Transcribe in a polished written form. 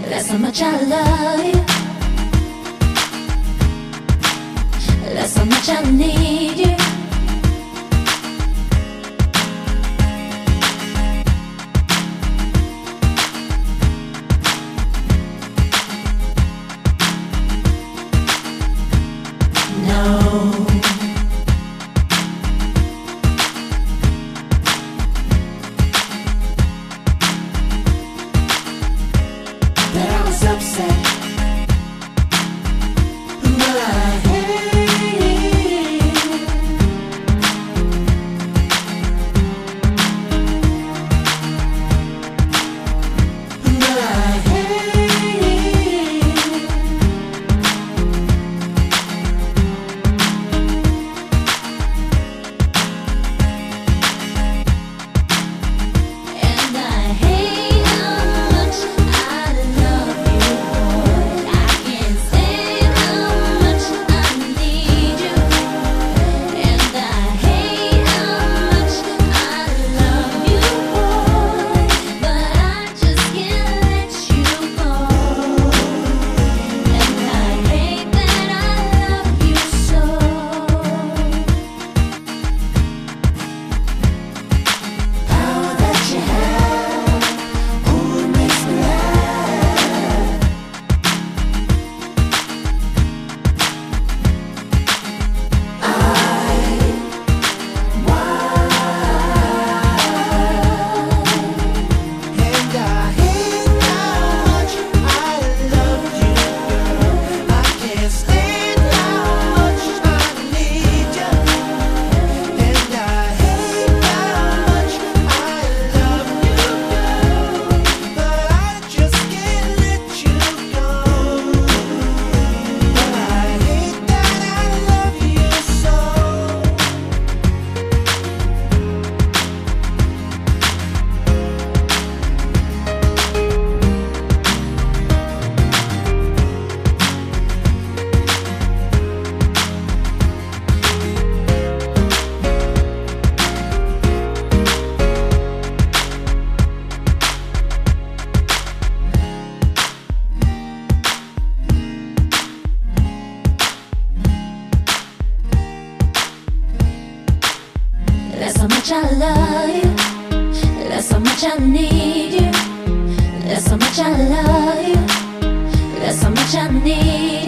That's how much I love you. That's how much I need you. No. That I was upset, but I hate it. But I hate it. And I hate how much I love you, boy. I can't stand how much I need you. And I hate how much I love you, boy. But I just can't let you go. And I hate that I love you so. Power that you have only makes me laugh. And I hate how much I love you, girl. I can't stand how much I need you. And I hate how much I love you, girl. But I just can't let you go. But I hate that I love you so. That's how much I love you. That's how much I need you. That's how much I love you. That's how much I need you.